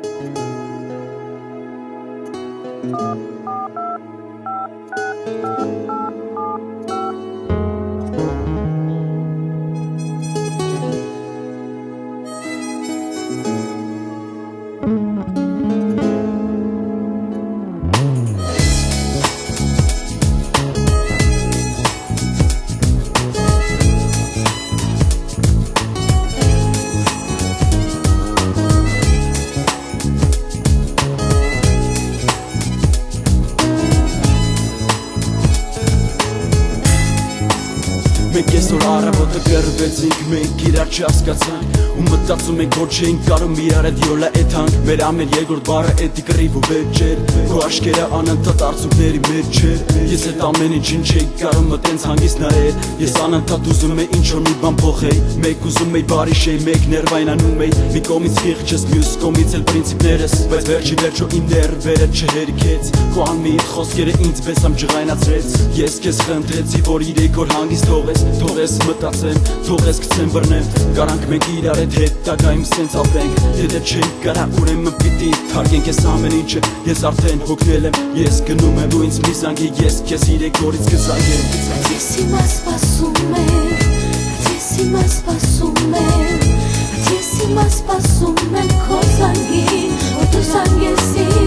Մենք այսօր առավոտը կռվեցինք, մենք իրար չհասկացանք ու մտածում ենք, որ չէինք կարող իրար հետ յոլա էթանք մեր ամեն երկրորդ բառը էդի կռիվ ու վեճ էր քո աշկերը անընդհատ արցունքների մեջ էր ես այդ ամեն ինչին չէի կարող մտենց հանգիստ նայել ես անընդհատ ուզում էի ինչ-որ մի բան փոխել մեկ ուզում էի բարի շեյ մեկ ներվայնանում էի մի կողմից խիղճս մյուս կողմից էլ պրինցիպներս բայց վերջի վերջո իմ ներվերը չհերքեց քո անմիտ խոսքերը ինձ բեսամ ջղայնացրեց ես քեզ խնդրեցի որ իրեք որ հանգիստ թողես մտածեմ, թողես գցեմ բռնեմ Կարանք մենք իրար հետ տակայում սենց ապրենք Եթե չենք կարա ուրեմն պիտի թարգենք ես ամեն ինչը Ես արդեն հոգնել եմ, ես գնում եմ Դու ինձ մի զանգի, ես քեզ իրեք օրից կզանգեմ Ես հիմա սպասում եմ, ես հիմա սպասում եմ Ես հիմա սպասում եմ քո զանգին, որ դու զանգես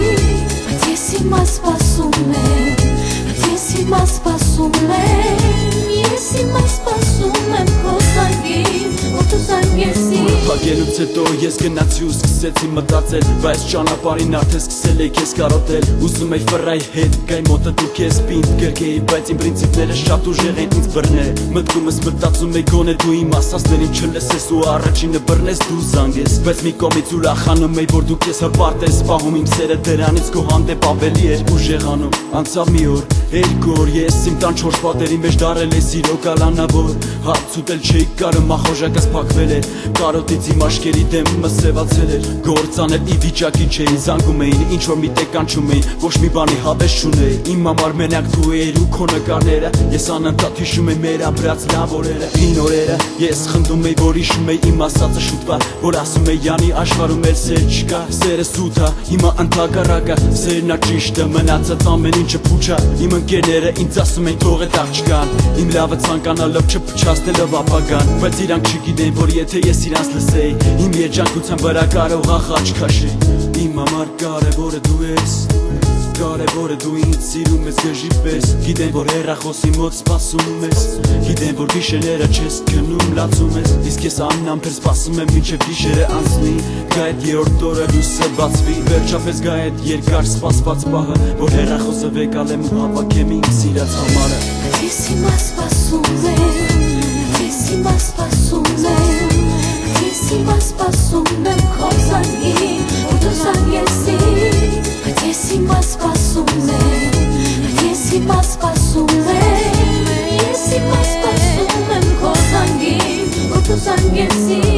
ինձ Ես հիմա սպասում եմ, ես հիմա սպասում եմ Ես հիմա սպասում եմ քո զանգին, որ դու զանգես ինձ Փակելուց հետո ես գնացի ու սկսեցի մտածել Բայց ճանապարհին արդեն սկսել էի քեզ կարոտել Ուզում էի ֆռայի հետ գայ մոտը դու քեզ պինդ գրկեի Բայց իմ պրինցիպները շատ ուժեղ են ինձ բռնել Մտքումս մտածում էի գոնե դու իմ ասածներին չլսես ու առաջինը բռնես դու զանգես Բայց մի կողմից ուրախանում էի որ դու քեզ հպարտ ես Պահում իմ սերը դրանից քո հանդեպ ավելի էր ուժեղանում Անցավ մի օր, երկու օր ես իմ տան չորս պատերի մեջ դարել է սիրո կալանավոր Հաց ուտել չէի կարող մախոժակս փակվել էր Կարոտից իմ աշկերի դեմը սևացել էր Գործանել ի վիճակի չէի զանգում էին ինչ որ մի տեղ կանչում էին Ոչ մի բանի հավես չունեի Իմ համար մենակ դու էիր ու քո նկարները Ես անընդհատ հիշում եմ մեր ապրած լավ օրերը Հին օրերը Ես խնդում էի որ հիշում էի իմ ասածը շուտվա Որ ասում էի յանի աշխարհում էլ սեր չկա Սերը սուտ է հիմա ընդհակառակը Սերն է ճիշտը մնացած ամեն ինչը փուչ է Իմ ընկերները ինձ ասում են թող այդ աղջկան Իմ լավը ցանկանալով չփչացնելով ապագան Բայց իրանք չգիտեն որ եթե ես իրանց լսեի Իմ երջանկության վրա կարող ա խաչ քաշի Իմ համար կարևորը դու ես Կարևորը դու ինձ սիրում ես գժի պես Գիտեն որ հեռախոսի մոտ սպասում ես Գիտեն որ գիշերները չես քնում լացում ես Իսկ ես աննամբեր սպասում եմ մինչև գիշերը անցնի Գա այդ երրորդ օրը լույսը բացվի Վերջապես գա այդ երկար սպասված պահը Որ հեռախոսը վեկալեմ ու հավաքեմ իմ սիրած համարը Ես հիմա սպասում եմ, ես հիմա սպասում եմ Ես հիմա սպասում եմ քո զանգին, որ դու զանգես ինձ Ես հիմա սպասում եմ, ես հիմա սպասում եմ Ես հիմա սպասում եմ քո զանգին, որ դու զանգես ինձ